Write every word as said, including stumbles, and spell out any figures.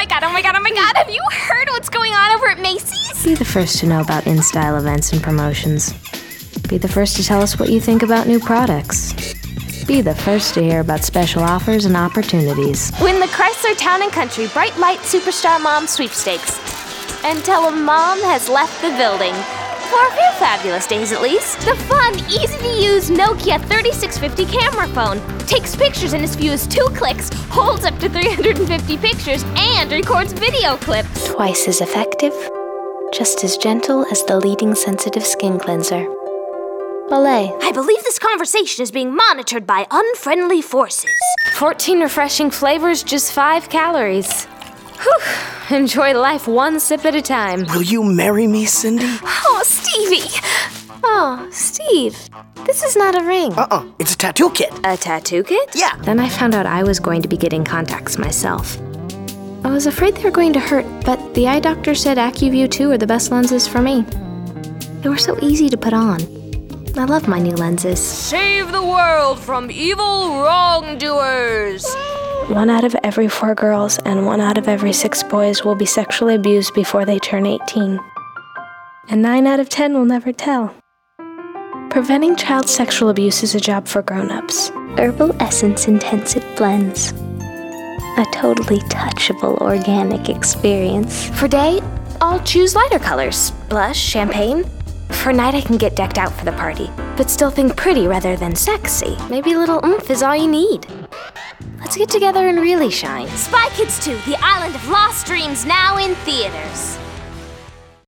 my god, oh my god, oh my god, have you heard what's going on over at Macy's? Be the first to know about in-style events and promotions. Be the first to tell us what you think about new products. Be the first to hear about special offers and opportunities. Win the Chrysler Town and Country Bright Light Superstar Mom Sweepstakes. And tell them Mom has left the building. For a few fabulous days at least. The fun, easy-to-use Nokia thirty-six fifty camera phone takes pictures in as few as two clicks, holds up to three hundred fifty pictures, and records video clips. Twice as effective, just as gentle as the leading sensitive skin cleanser. Olay. I believe this conversation is being monitored by unfriendly forces. fourteen refreshing flavors, just five calories. Whew. Enjoy life one sip at a time. Will you marry me, Cindy? Oh, Stevie! Oh, Steve, this is not a ring. Uh-uh, it's a tattoo kit. A tattoo kit? Yeah. Then I found out I was going to be getting contacts myself. I was afraid they were going to hurt, but the eye doctor said AccuView two are the best lenses for me. They were so easy to put on. I love my new lenses. Save the world from evil wrongdoers! One out of every four girls and one out of every six boys will be sexually abused before they turn eighteen. And nine out of ten will never tell. Preventing child sexual abuse is a job for grown-ups. Herbal Essence Intensive Blends. A totally touchable organic experience. For day, I'll choose lighter colors. Blush, champagne. For night, I can get decked out for the party, but still think pretty rather than sexy. Maybe a little oomph is all you need. Let's get together and really shine. Spy Kids two, The Island of Lost Dreams, now in theaters.